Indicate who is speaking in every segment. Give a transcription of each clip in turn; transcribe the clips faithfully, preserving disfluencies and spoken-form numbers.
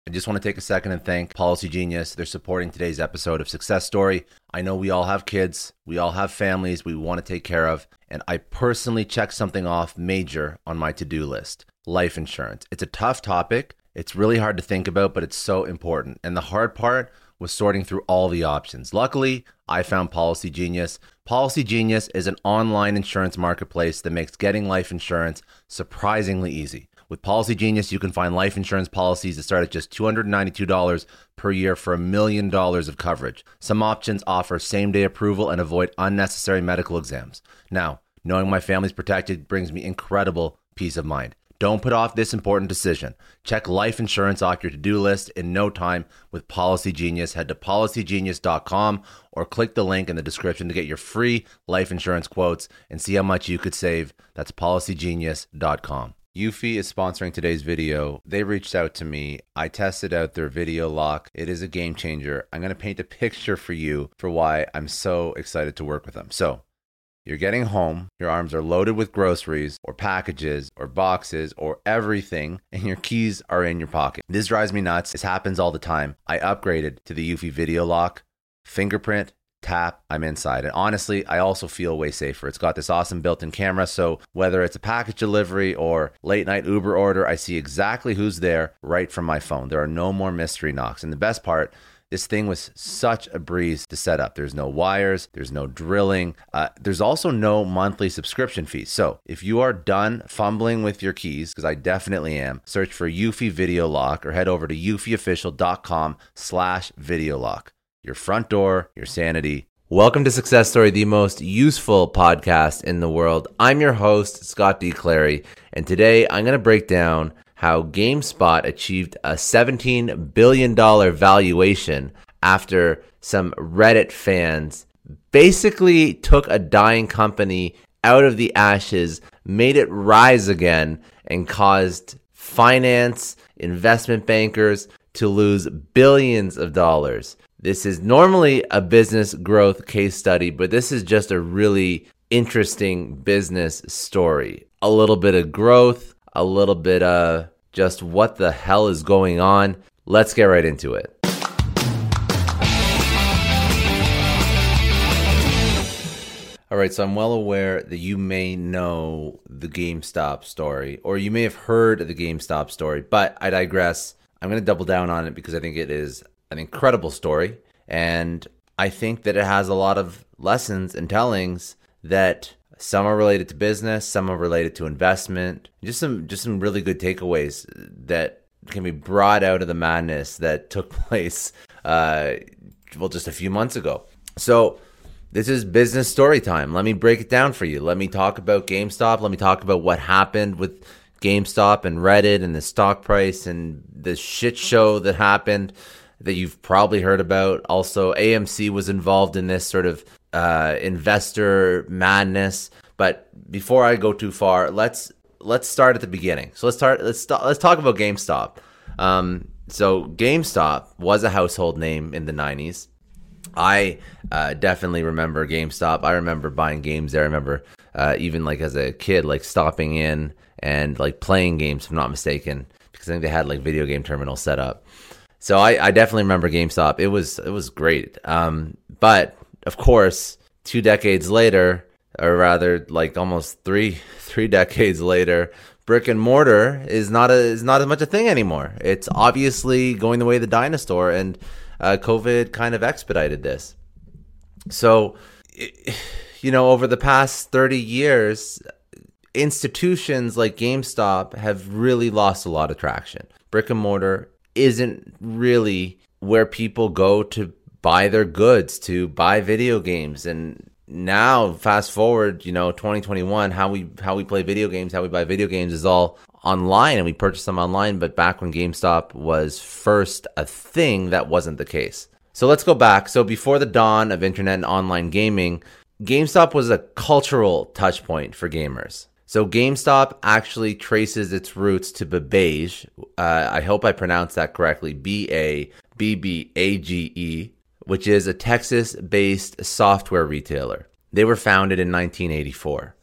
Speaker 1: I just want to take a second and thank Policy Genius. They're supporting today's episode of Success Story. I know we all have kids, we all have families we want to take care of, and I personally checked something off major on my to-do list: life insurance. It's a tough topic. It's really hard to think about, but it's so important. And the hard part was sorting through all the options. Luckily, I found Policy Genius. Policy Genius is an online insurance marketplace that makes getting life insurance surprisingly easy. With Policy Genius, you can find life insurance policies that start at just two hundred ninety-two dollars per year for a million dollars of coverage. Some options offer same-day approval and avoid unnecessary medical exams. Now, knowing my family's protected brings me incredible peace of mind. Don't put off this important decision. Check life insurance off your to-do list in no time with Policy Genius. Head to policy genius dot com or click the link in the description to get your free life insurance quotes and see how much you could save. That's policy genius dot com. Eufy is sponsoring today's video. They reached out to me. I tested out their video lock. It is a game changer. I'm going to paint a picture for you for why I'm so excited to work with them. So, you're getting home, your arms are loaded with groceries or packages or boxes or everything, and your keys are in your pocket. This drives me nuts. This happens all the time. I upgraded to the Eufy video lock, fingerprint, tap, I'm inside. And honestly, I also feel way safer. It's got this awesome built-in camera, so whether it's a package delivery or late night Uber order, I see exactly who's there right from my phone. There are no more mystery knocks. And the best part, this thing was such a breeze to set up. There's no wires, there's no drilling. Uh, there's also no monthly subscription fees. So if you are done fumbling with your keys, because I definitely am, search for Eufy Video Lock or head over to eufy official dot com slash video lock. Your front door, your sanity. Welcome to Success Story, the most useful podcast in the world. I'm your host, Scott D. Clary, and today I'm going to break down how GameSpot achieved a seventeen billion dollars valuation after some Reddit fans basically took a dying company out of the ashes, made it rise again, and caused finance, investment bankers to lose billions of dollars. This is normally a business growth case study, but this is just a really interesting business story. A little bit of growth, a little bit of just what the hell is going on. Let's get right into it. All right, so I'm well aware that you may know the GameStop story, or you may have heard of the GameStop story, but I digress. I'm going to double down on it because I think it is an incredible story, and I think that it has a lot of lessons and tellings that some are related to business, some are related to investment, just some just some really good takeaways that can be brought out of the madness that took place, uh, well, just a few months ago. So this is business story time. Let me break it down for you. Let me talk about GameStop. Let me talk about what happened with GameStop and Reddit and the stock price and the shit show that happened that you've probably heard about. Also, A M C was involved in this sort of uh, investor madness. But before I go too far, let's let's start at the beginning. So let's start. Let's st- let's talk about GameStop. Um, so GameStop was a household name in the nineties. I uh, definitely remember GameStop. I remember buying games there. I remember uh, even like as a kid, like stopping in and like playing games, if I'm not mistaken, because I think they had like video game terminals set up. So I, I definitely remember GameStop. It was it was great. Um, but of course, two decades later, or rather, like almost three three decades later, brick and mortar is not a is not as much a thing anymore. It's obviously going the way of the dinosaur, and uh, COVID kind of expedited this. So, you know, over the past thirty years, institutions like GameStop have really lost a lot of traction. Brick and mortar isn't really where people go to buy their goods, to buy video games. And now, fast forward, you know, twenty twenty-one, how we how we play video games, how we buy video games is all online, and we purchase them online. But back when GameStop was first a thing, that wasn't the case. So let's go back. So before the dawn of internet and online gaming, GameStop was a cultural touch point for gamers. So GameStop actually traces its roots to Babbage. Uh, I hope I pronounced that correctly. B A B B A G E, which is a Texas-based software retailer. They were founded in nineteen eighty-four.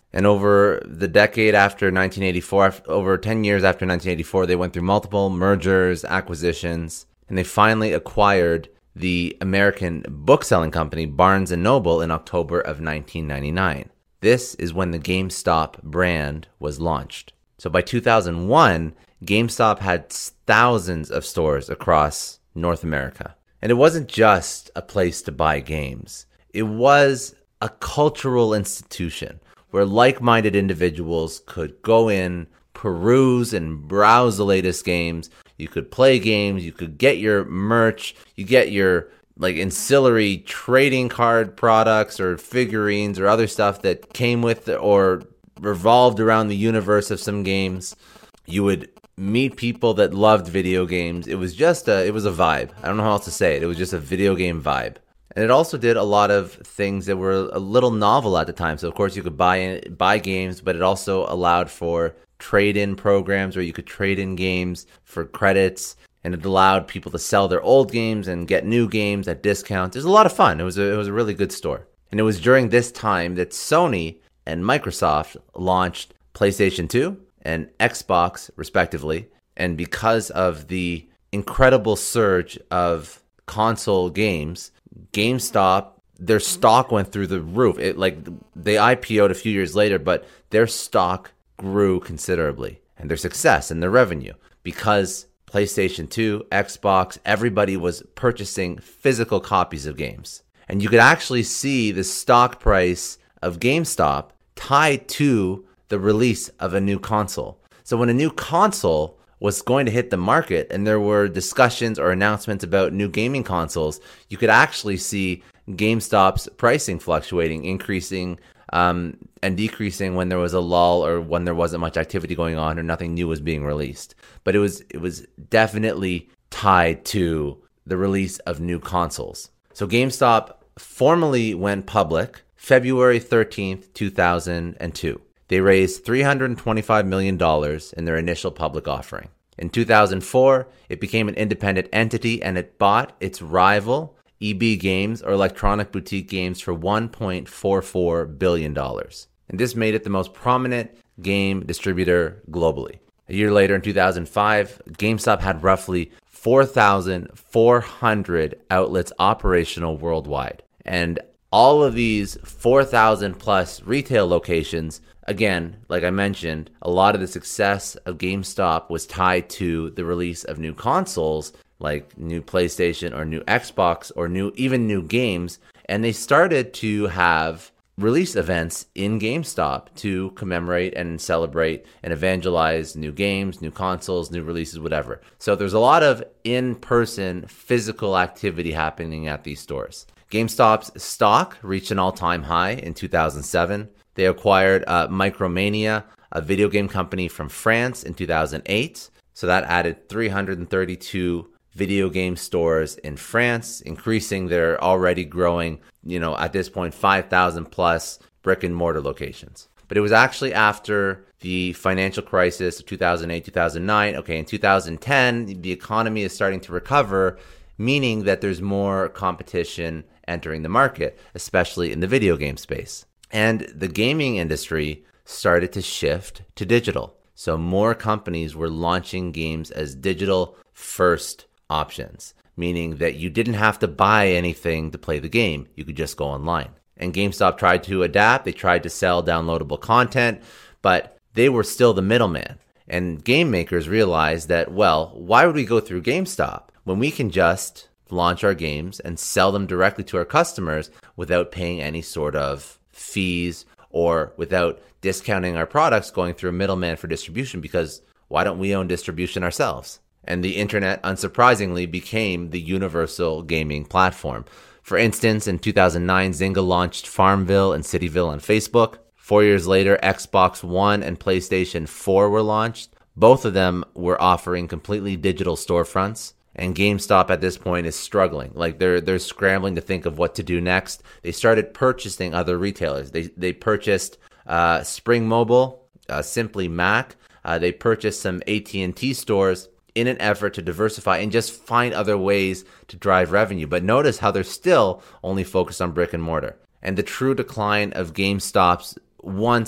Speaker 1: And over the decade after nineteen eighty-four, over ten years after nineteen eighty-four, they went through multiple mergers, acquisitions, and they finally acquired the American book-selling company Barnes and Noble in October of nineteen ninety-nine. This is when the GameStop brand was launched. So by two thousand one, GameStop had thousands of stores across North America. And it wasn't just a place to buy games. It was a cultural institution where like-minded individuals could go in, peruse and browse the latest games. You could play games, you could get your merch, you get your like ancillary trading card products or figurines or other stuff that came with or revolved around the universe of some games. You would meet people that loved video games. It was just a, it was a vibe. I don't know how else to say it. It was just a video game vibe. And it also did a lot of things that were a little novel at the time. So of course you could buy in, buy games, but it also allowed for trade-in programs where you could trade in games for credits, and it allowed people to sell their old games and get new games at discounts. It was a lot of fun. It was a, it was a really good store. And it was during this time that Sony and Microsoft launched PlayStation two and Xbox, respectively. And because of the incredible surge of console games, GameStop, their stock went through the roof. It like they I P O'd a few years later, but their stock grew considerably, and their success and their revenue, because PlayStation two, Xbox, everybody was purchasing physical copies of games. And you could actually see the stock price of GameStop tied to the release of a new console. So when a new console was going to hit the market and there were discussions or announcements about new gaming consoles, you could actually see GameStop's pricing fluctuating, increasing um, and decreasing when there was a lull or when there wasn't much activity going on or nothing new was being released. But it was it was definitely tied to the release of new consoles. So GameStop formally went public February thirteenth, two thousand two. They raised three hundred twenty-five million dollars in their initial public offering. In two thousand four, it became an independent entity and it bought its rival E B Games, or Electronic Boutique Games, for one point four four billion dollars. And this made it the most prominent game distributor globally. A year later, in two thousand five, GameStop had roughly four thousand four hundred outlets operational worldwide. And all of these four thousand plus retail locations, again, like I mentioned, a lot of the success of GameStop was tied to the release of new consoles, like new PlayStation or new Xbox or new even new games. And they started to have release events in GameStop to commemorate and celebrate and evangelize new games, new consoles, new releases, whatever. So there's a lot of in-person physical activity happening at these stores. GameStop's stock reached an all-time high in two thousand seven. They acquired uh, Micromania, a video game company from France, in two thousand eight. So that added three hundred thirty-two video game stores in France, increasing their already growing, you know, at this point, five thousand plus brick and mortar locations. But it was actually after the financial crisis of two thousand eight, two thousand nine. Okay, in two thousand ten, the economy is starting to recover, meaning that there's more competition entering the market, especially in the video game space. And the gaming industry started to shift to digital. So more companies were launching games as digital first options, meaning that you didn't have to buy anything to play the game. You could just go online. And GameStop tried to adapt. They tried to sell downloadable content, but they were still the middleman. And game makers realized that, well, why would we go through GameStop when we can just launch our games and sell them directly to our customers without paying any sort of fees or without discounting our products going through a middleman for distribution? Because why don't we own distribution ourselves? And the internet, unsurprisingly, became the universal gaming platform. For instance, in two thousand nine, Zynga launched Farmville and Cityville on Facebook. Four years later, Xbox One and PlayStation four were launched. Both of them were offering completely digital storefronts. And GameStop at this point is struggling. Like they're they're scrambling to think of what to do next. They started purchasing other retailers. They they purchased uh, Spring Mobile, uh, Simply Mac. Uh, they purchased some A T and T stores in an effort to diversify and just find other ways to drive revenue. But notice how they're still only focused on brick and mortar. And the true decline of GameStop's once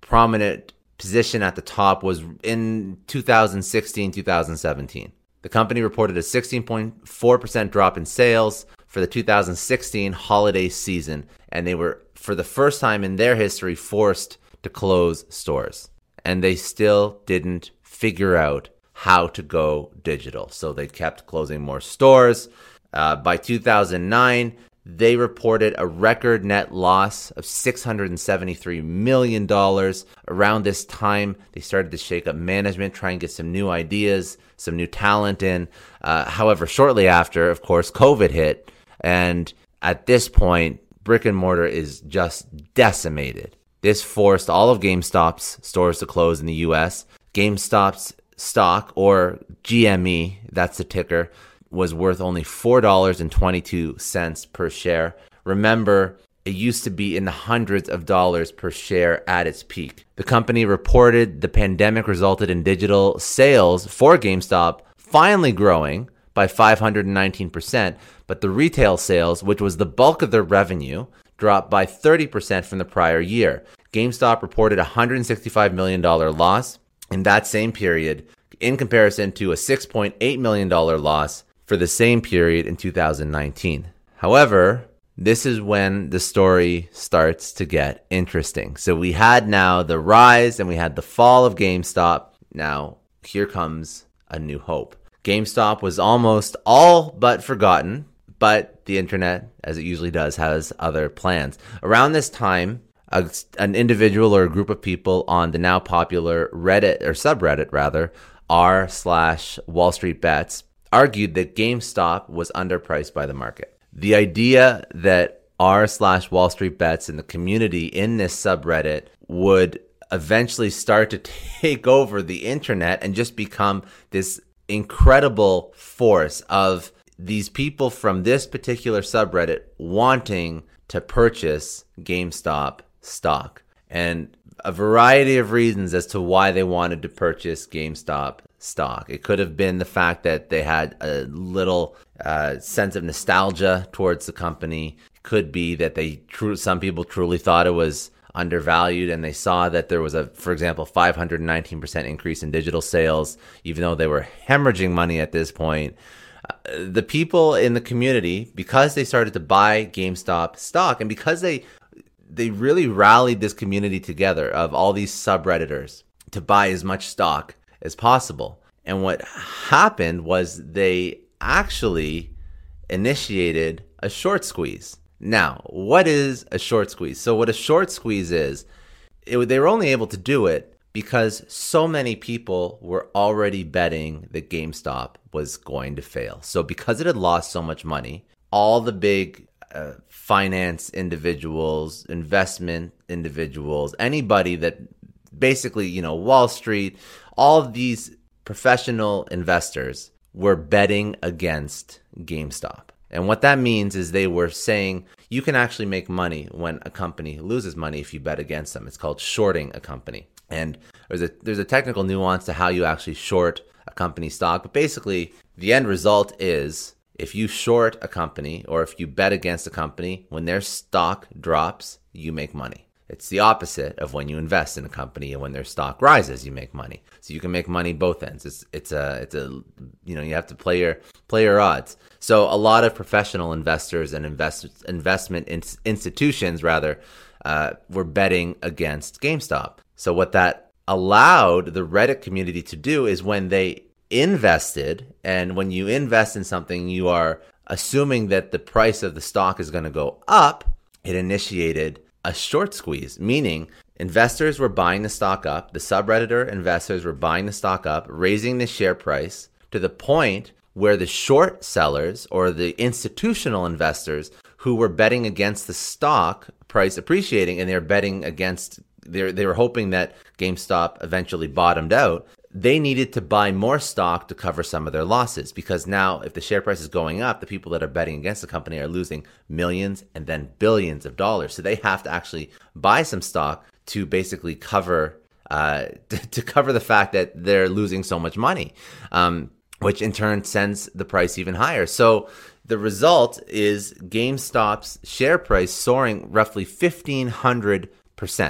Speaker 1: prominent position at the top was in two thousand sixteen, two thousand seventeen. The company reported a sixteen point four percent drop in sales for the two thousand sixteen holiday season, and they were, for the first time in their history, forced to close stores. And they still didn't figure out how to go digital. So they kept closing more stores. Uh, by two thousand nine, they reported a record net loss of six hundred seventy-three million dollars. Around this time, they started to shake up management, try and get some new ideas, some new talent in. Uh, however, shortly after, of course, COVID hit. And at this point, brick and mortar is just decimated. This forced all of GameStop's stores to close in the U S. GameStop's stock, or G M E, that's the ticker, was worth only four dollars and twenty-two cents per share. Remember, it used to be in the hundreds of dollars per share at its peak. The company reported the pandemic resulted in digital sales for GameStop finally growing by five hundred nineteen percent, but the retail sales, which was the bulk of their revenue, dropped by thirty percent from the prior year. GameStop reported a one hundred sixty-five million dollars loss in that same period, in comparison to a six point eight million dollars loss for the same period in two thousand nineteen. However, this is when the story starts to get interesting. So we had now the rise and we had the fall of GameStop. Now, here comes a new hope. GameStop was almost all but forgotten, but the internet, as it usually does, has other plans. Around this time, a, an individual or a group of people on the now popular Reddit, or subreddit rather, r slash Wall Street Bets, argued that GameStop was underpriced by the market. The idea that r slash Wall Street Bets and the community in this subreddit would eventually start to take over the internet and just become this incredible force of these people from this particular subreddit wanting to purchase GameStop stock, and a variety of reasons as to why they wanted to purchase GameStop stock. It could have been the fact that they had a little uh, sense of nostalgia towards the company. It could be that they tru- some people truly thought it was undervalued, and they saw that there was a, for example, five hundred nineteen percent increase in digital sales, even though they were hemorrhaging money at this point. Uh, the people in the community, because they started to buy GameStop stock, and because they they really rallied this community together of all these subredditors to buy as much stock as possible. And what happened was they actually initiated a short squeeze. Now, what is a short squeeze? So what a short squeeze is, it, they were only able to do it because so many people were already betting that GameStop was going to fail. So because it had lost so much money, all the big uh, finance individuals, investment individuals, anybody that basically, you know, Wall Street, all of these professional investors were betting against GameStop. And what that means is they were saying you can actually make money when a company loses money if you bet against them. It's called shorting a company. And there's a there's a technical nuance to how you actually short a company stock. But basically, the end result is if you short a company or if you bet against a company, when their stock drops, you make money. It's the opposite of when you invest in a company and when their stock rises, you make money. So you can make money both ends. It's it's a it's a you know you have to play your play your odds. So a lot of professional investors and invest investment in, institutions rather uh, were betting against GameStop. So what that allowed the Reddit community to do is when they invested, and when you invest in something, you are assuming that the price of the stock is going to go up. It initiated a short squeeze, meaning investors were buying the stock up, the subredditor investors were buying the stock up, raising the share price to the point where the short sellers or the institutional investors who were betting against the stock price appreciating, and they're betting against, they they were hoping that GameStop eventually bottomed out, they needed to buy more stock to cover some of their losses, because now if the share price is going up, the people that are betting against the company are losing millions and then billions of dollars. So they have to actually buy some stock to basically cover uh, to cover the fact that they're losing so much money, um, which in turn sends the price even higher. So the result is GameStop's share price soaring roughly fifteen hundred percent.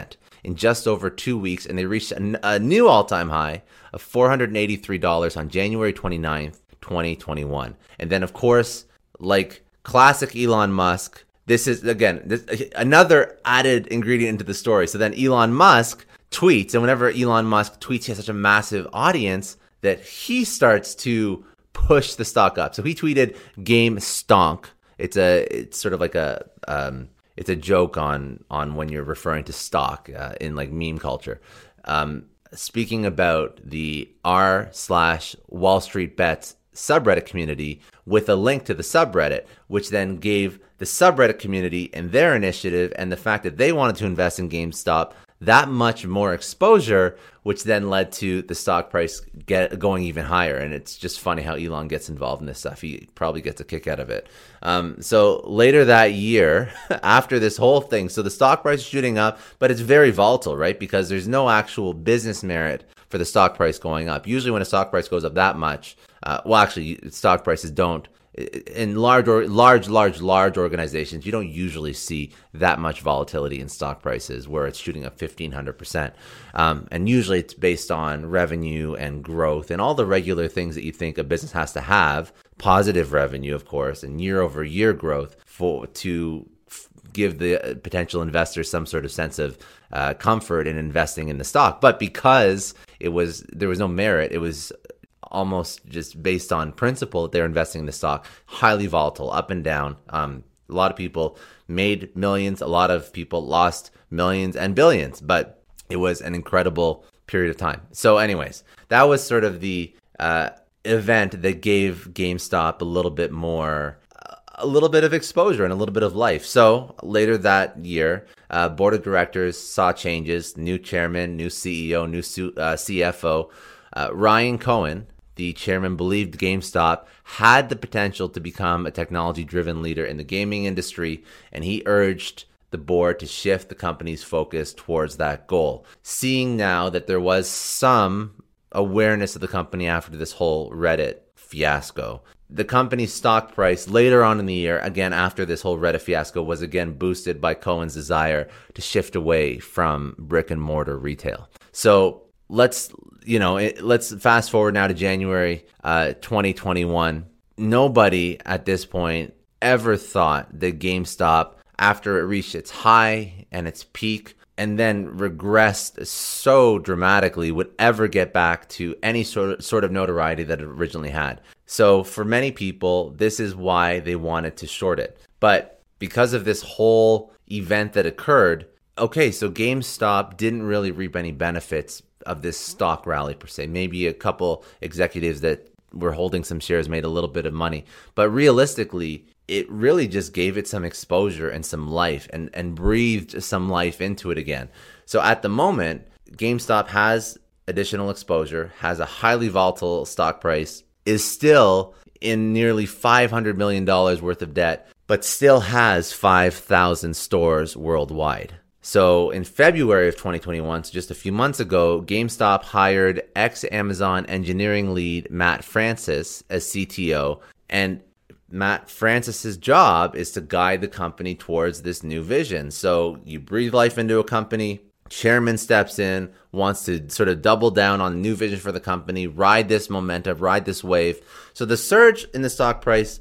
Speaker 1: in just over two weeks, and they reached a, a new all-time high of four hundred eighty-three dollars on January twenty-ninth, twenty twenty-one. And then, of course, like classic Elon Musk, this is, again, this, another added ingredient into the story. So then Elon Musk tweets, and whenever Elon Musk tweets, he has such a massive audience that he starts to push the stock up. So he tweeted game stonk. It's a, it's sort of like a, um, it's a joke on, on when you're referring to stock uh, in like meme culture. Um, speaking about the r slash Wall Street Bets subreddit community with a link to the subreddit, which then gave the subreddit community and their initiative and the fact that they wanted to invest in GameStop that much more exposure, which then led to the stock price get going even higher. And it's just funny how Elon gets involved in this stuff. He probably gets a kick out of it. Um, so later that year, after this whole thing, so the stock price is shooting up, but it's very volatile, right? Because there's no actual business merit for the stock price going up. Usually when a stock price goes up that much, uh, well, actually, stock prices don't. In large or large, large, large organizations, you don't usually see that much volatility in stock prices where it's shooting up fifteen hundred percent. Um, and usually it's based on revenue and growth and all the regular things that you think a business has to have, positive revenue, of course, and year over year growth for to f- give the potential investors some sort of sense of uh, comfort in investing in the stock. But because it was there was no merit, it was almost just based on principle that they're investing in the stock, highly volatile, up and down. Um, a lot of people made millions. A lot of people lost millions and billions, but it was an incredible period of time. So anyways, that was sort of the uh, event that gave GameStop a little bit more, a little bit of exposure and a little bit of life. So later that year, uh, board of directors saw changes, new chairman, new C E O, new uh, C F O. Uh, Ryan Cohen, the chairman, believed GameStop had the potential to become a technology-driven leader in the gaming industry, and he urged the board to shift the company's focus towards that goal. Seeing now that there was some awareness of the company after this whole Reddit fiasco, the company's stock price later on in the year, again after this whole Reddit fiasco, was again boosted by Cohen's desire to shift away from brick-and-mortar retail. So let's you know, it, let's fast forward now to January uh, twenty twenty-one. Nobody at this point ever thought that GameStop, after it reached its high and its peak and then regressed so dramatically, would ever get back to any sort of, sort of notoriety that it originally had. So for many people, this is why they wanted to short it. But because of this whole event that occurred, okay, so GameStop didn't really reap any benefits of this stock rally per se. Maybe a couple executives that were holding some shares made a little bit of money, but realistically, it really just gave it some exposure and some life and, and breathed some life into it again. So at the moment, GameStop has additional exposure, has a highly volatile stock price, is still in nearly five hundred million dollars worth of debt, but still has five thousand stores worldwide. So in February of twenty twenty-one, so just a few months ago, GameStop hired ex-Amazon engineering lead Matt Francis as C T O. And Matt Francis's job is to guide the company towards this new vision. So you breathe life into a company, chairman steps in, wants to sort of double down on the new vision for the company, ride this momentum, ride this wave. So the surge in the stock price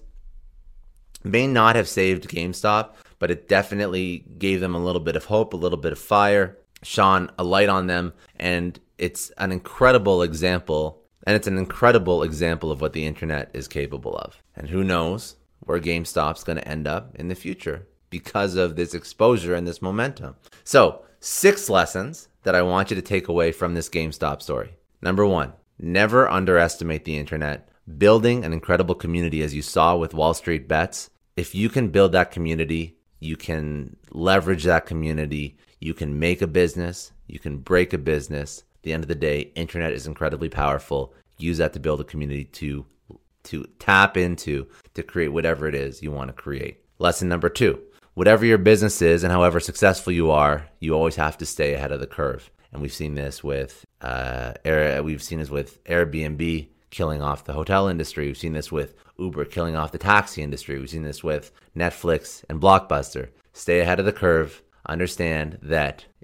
Speaker 1: may not have saved GameStop, but it definitely gave them a little bit of hope, a little bit of fire, shone a light on them, and it's an incredible example, and it's an incredible example of what the internet is capable of. And who knows where GameStop's going to end up in the future because of this exposure and this momentum. So, six lessons that I want you to take away from this GameStop story. Number one, never underestimate the internet. Building an incredible community, as you saw with Wall Street Bets, if you can build that community, you can leverage that community, you can make a business, you can break a business. At the end of the day, internet is incredibly powerful. Use that to build a community to, to tap into, to create whatever it is you want to create. Lesson number two, whatever your business is and however successful you are, you always have to stay ahead of the curve. And we've seen this with, uh, Air, we've seen this with Airbnb killing off the hotel industry. We've seen this with Uber killing off the taxi industry. We've seen this with Netflix and Blockbuster. Stay ahead of the curve. Understand that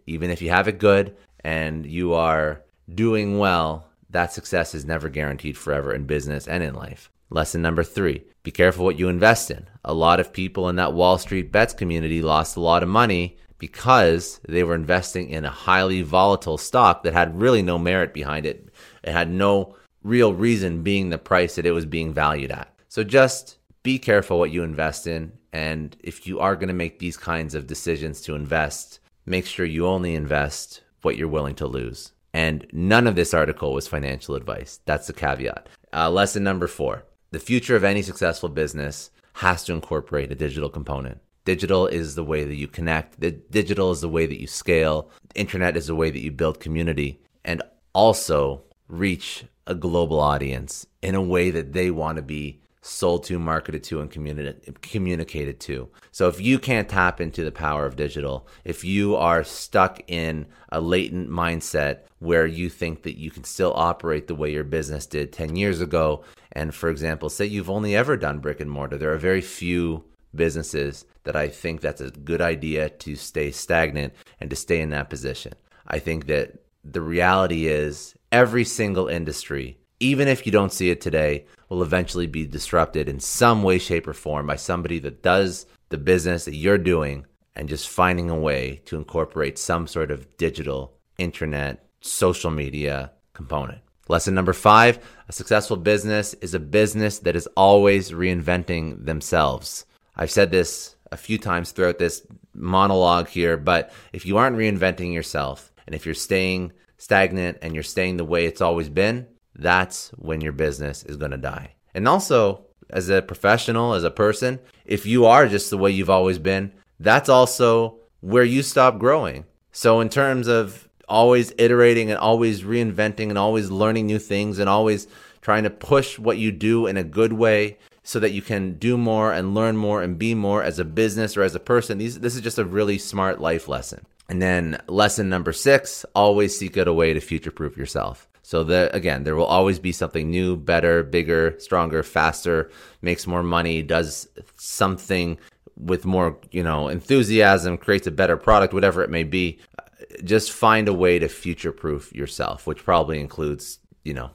Speaker 1: Even if you have it good and you are doing well, that success is never guaranteed forever in business and in life. Lesson number three, be careful what you invest in. A lot of people in that Wall Street bets community lost a lot of money because they were investing in a highly volatile stock that had really no merit behind it. It had no real reason being the price that it was being valued at. So just be careful what you invest in. And if you are going to make these kinds of decisions to invest, make sure you only invest what you're willing to lose. And none of this article was financial advice. That's the caveat. Uh, lesson number four, the future of any successful business has to incorporate a digital component. Digital is the way that you connect. The digital is the way that you scale. The internet is the way that you build community and also reach a global audience in a way that they want to be sold to, marketed to, and communi- communicated to. So if you can't tap into the power of digital, if you are stuck in a latent mindset where you think that you can still operate the way your business did ten years ago, and for example, say you've only ever done brick and mortar, there are very few businesses that I think that's a good idea to stay stagnant and to stay in that position. I think that the reality is every single industry, even if you don't see it today, will eventually be disrupted in some way, shape, or form by somebody that does the business that you're doing and just finding a way to incorporate some sort of digital, internet, social media component. Lesson number five, a successful business is a business that is always reinventing themselves. I've said this a few times throughout this monologue here, but if you aren't reinventing yourself and if you're staying stagnant and you're staying the way it's always been, that's when your business is going to die. And also, as a professional, as a person, if you are just the way you've always been, that's also where you stop growing. So in terms of always iterating and always reinventing and always learning new things and always trying to push what you do in a good way so that you can do more and learn more and be more as a business or as a person, these, this is just a really smart life lesson. And then lesson number six, always seek out a way to future-proof yourself. So the, again, there will always be something new, better, bigger, stronger, faster, makes more money, does something with more, you know, enthusiasm, creates a better product, whatever it may be. Just find a way to future-proof yourself, which probably includes, you know,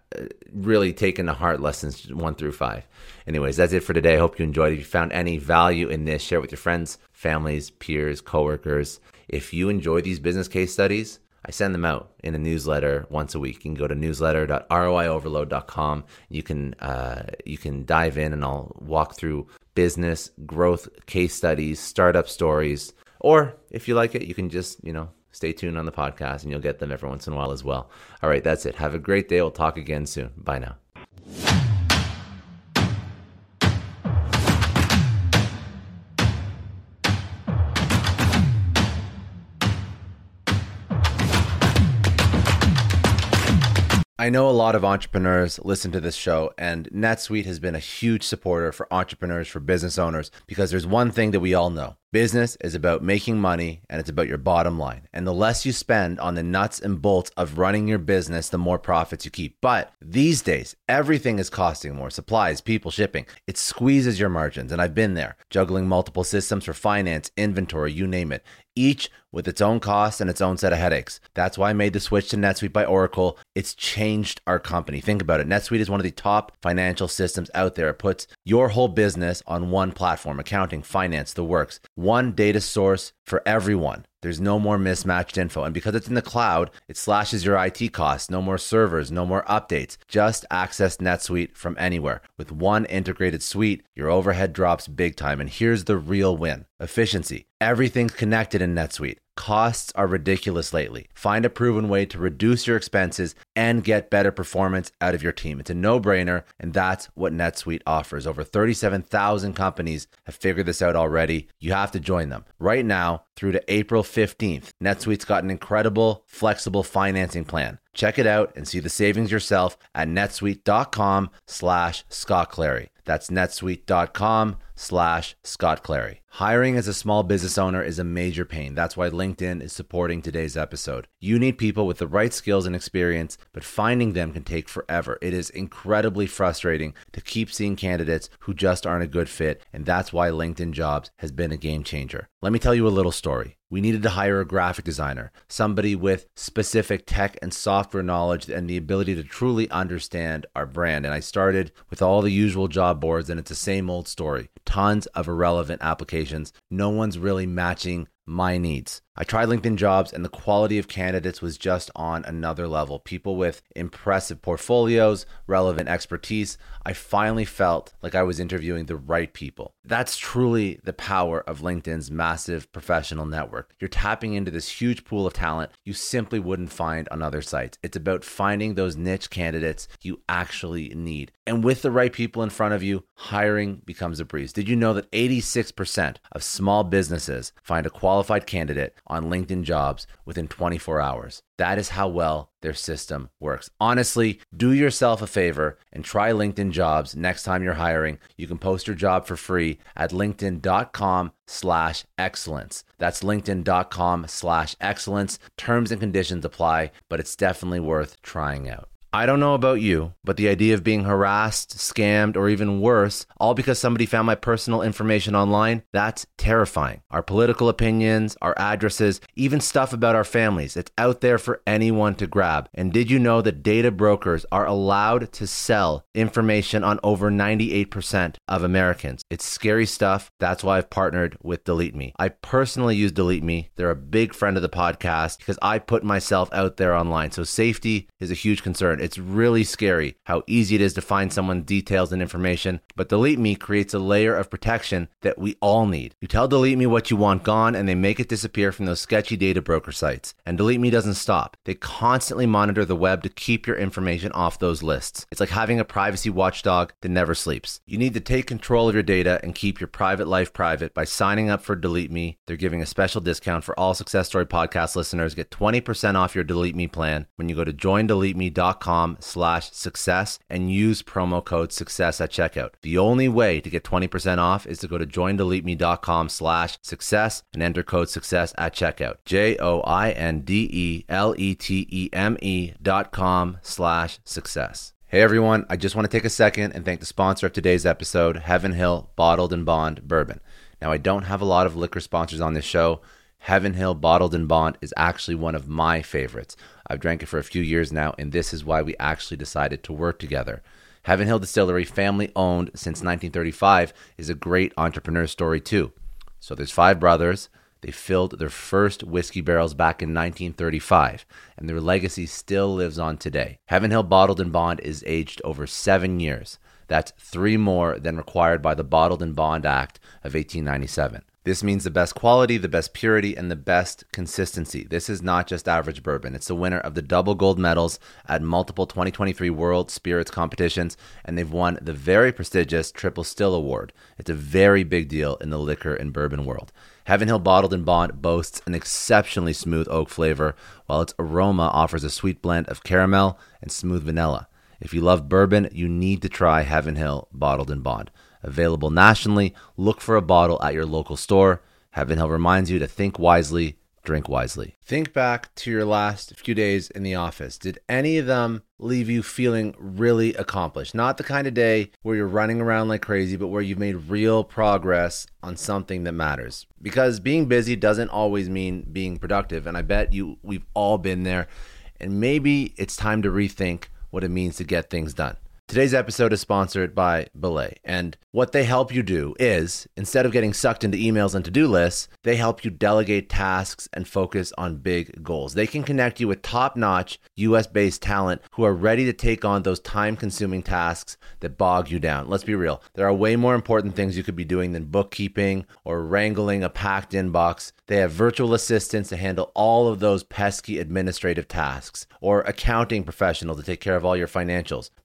Speaker 1: really taking to heart lessons one through five. Anyways, that's it for today. I hope you enjoyed it. If you found any value in this, share it with your friends, families, peers, coworkers. If you enjoy these business case studies, I send them out in a newsletter once a week. You can go to newsletter dot r o i overload dot com. You can uh, you can dive in and I'll walk through business growth case studies, startup stories, or if you like it, you can just, you know, stay tuned on the podcast and you'll get them every once in a while as well. All right, that's it. Have a great day. We'll talk again soon. Bye now. I know a lot of entrepreneurs listen to this show, and NetSuite has been a huge supporter for entrepreneurs, for business owners, because there's one thing that we all know. Business is about making money, and it's about your bottom line. And the less you spend on the nuts and bolts of running your business, the more profits you keep. But these days, everything is costing more. Supplies, people, shipping. It squeezes your margins, and I've been there, juggling multiple systems for finance, inventory, you name it, each with its own costs and its own set of headaches. That's why I made the switch to NetSuite by Oracle. It's changed our company. Think about it. NetSuite is one of the top financial systems out there. It puts your whole business on one platform, accounting, finance, the works. One data source for everyone. There's no more mismatched info. And because it's in the cloud, it slashes your I T costs. No more servers, no more updates. Just access NetSuite from anywhere. With one integrated suite, your overhead drops big time. And here's the real win. Efficiency. Everything's connected in NetSuite. Costs are ridiculous lately. Find a proven way to reduce your expenses and get better performance out of your team. It's a no-brainer, and that's what NetSuite offers. Over thirty-seven thousand companies have figured this out already. You have to join them. Right now, through to April fifteenth, NetSuite's got an incredible, flexible financing plan. Check it out and see the savings yourself at netsuite.com slash Scott Clary. That's netsuite.com slash Scott Clary. Hiring as a small business owner is a major pain. That's why LinkedIn is supporting today's episode. You need people with the right skills and experience, but finding them can take forever. It is incredibly frustrating to keep seeing candidates who just aren't a good fit, and that's why LinkedIn Jobs has been a game changer. Let me tell you a little story. We needed to hire a graphic designer, somebody with specific tech and software knowledge and the ability to truly understand our brand. And I started with all the usual job boards, and it's the same old story. Tons of irrelevant applications. No one's really matching my needs. I tried LinkedIn Jobs, and the quality of candidates was just on another level. People with impressive portfolios, relevant expertise. I finally felt like I was interviewing the right people. That's truly the power of LinkedIn's massive professional network. You're tapping into this huge pool of talent you simply wouldn't find on other sites. It's about finding those niche candidates you actually need. And with the right people in front of you, hiring becomes a breeze. Did you know that eighty-six percent of small businesses find a qualified candidate on LinkedIn Jobs within twenty-four hours? That is how well their system works. Honestly, do yourself a favor and try LinkedIn Jobs next time you're hiring. You can post your job for free at linkedin.com slash excellence. That's linkedin.com slash excellence. Terms and conditions apply, but it's definitely worth trying out. I don't know about you, but the idea of being harassed, scammed, or even worse, all because somebody found my personal information online, that's terrifying. Our political opinions, our addresses, even stuff about our families, it's out there for anyone to grab. And did you know that data brokers are allowed to sell information on over ninety-eight percent of Americans? It's scary stuff. That's why I've partnered with Delete Me. I personally use Delete Me. They're a big friend of the podcast because I put myself out there online. So safety is a huge concern. It's really scary how easy it is to find someone's details and information, but Delete Me creates a layer of protection that we all need. You tell Delete Me what you want gone, and they make it disappear from those sketchy data broker sites. And Delete Me doesn't stop. They constantly monitor the web to keep your information off those lists. It's like having a privacy watchdog that never sleeps. You need to take control of your data and keep your private life private by signing up for Delete Me. They're giving a special discount for all Success Story podcast listeners. Get twenty percent off your Delete Me plan when you go to join delete me dot com slash success and use promo code success at checkout. The only way to get twenty percent off is to go to join delete me dot com slash success and enter code success at checkout. J O I N D E L E T E M E dot com slash success. Hey everyone, I just want to take a second and thank the sponsor of today's episode, Heaven Hill Bottled and Bond Bourbon. Now, I don't have a lot of liquor sponsors on this show. Heaven Hill Bottled and Bond is actually one of my favorites. I've drank it for a few years now, and this is why we actually decided to work together. Heaven Hill Distillery, family owned since nineteen thirty-five, is a great entrepreneur story too. So there's five brothers. They filled their first whiskey barrels back in nineteen thirty-five, and their legacy still lives on today. Heaven Hill Bottled and Bond is aged over seven years. That's three more than required by the Bottled and Bond Act of eighteen ninety-seven. This means the best quality, the best purity, and the best consistency. This is not just average bourbon. It's the winner of the double gold medals at multiple twenty twenty-three World Spirits competitions, and they've won the very prestigious Triple Still Award. It's a very big deal in the liquor and bourbon world. Heaven Hill Bottled and Bond boasts an exceptionally smooth oak flavor, while its aroma offers a sweet blend of caramel and smooth vanilla. If you love bourbon, you need to try Heaven Hill Bottled and Bond. Available nationally, look for a bottle at your local store. Heaven Hill reminds you to think wisely, drink wisely. Think back to your last few days in the office. Did any of them leave you feeling really accomplished? Not the kind of day where you're running around like crazy, but where you've made real progress on something that matters. Because being busy doesn't always mean being productive, and I bet you we've all been there. And maybe it's time to rethink what it means to get things done. Today's episode is sponsored by Belay, and what they help you do is, instead of getting sucked into emails and to-do lists, they help you delegate tasks and focus on big goals. They can connect you with top-notch U S-based talent who are ready to take on those time-consuming tasks that bog you down. Let's be real. There are way more important things you could be doing than bookkeeping or wrangling a packed inbox. They have virtual assistants to handle all of those pesky administrative tasks, or accounting professional to take care of all your financials. But here's the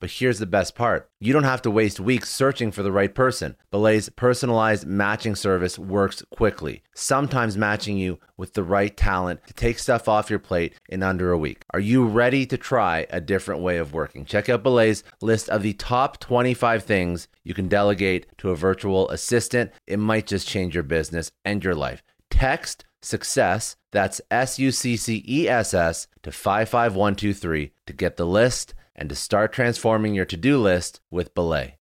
Speaker 1: best part. You don't have to waste weeks searching for the right person. Belay's personalized matching service works quickly, sometimes matching you with the right talent to take stuff off your plate in under a week. Are you ready to try a different way of working? Check out Belay's list of the top twenty-five things you can delegate to a virtual assistant. It might just change your business and your life. Text SUCCESS, that's S U C C E S S, to five five one two three to get the list and to start transforming your to-do list with Belay.